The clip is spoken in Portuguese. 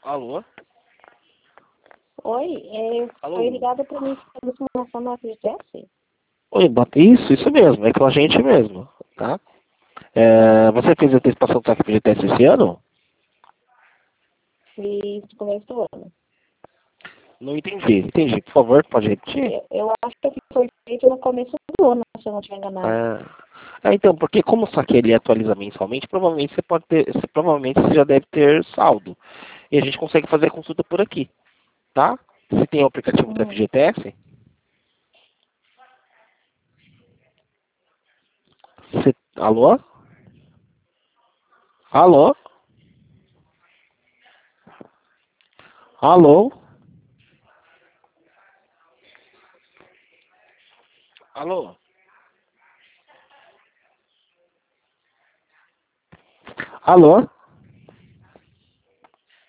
Alô? Oi, Alô? foi ligada para mim sobre simulação da FGTS? Oi, isso mesmo, é com a gente mesmo, tá? Você fez a antecipação do saque de teste esse ano? Fiz no começo do ano. Não entendi. Por favor, pode repetir? Eu acho que foi feito no começo do ano, se eu não estiver enganado. Então, porque como o saque ele atualiza mensalmente, provavelmente você já deve ter saldo. E a gente consegue fazer a consulta por aqui, tá? Você tem o aplicativo do FGTS? Alô? Alô? Alô? Alô? Alô?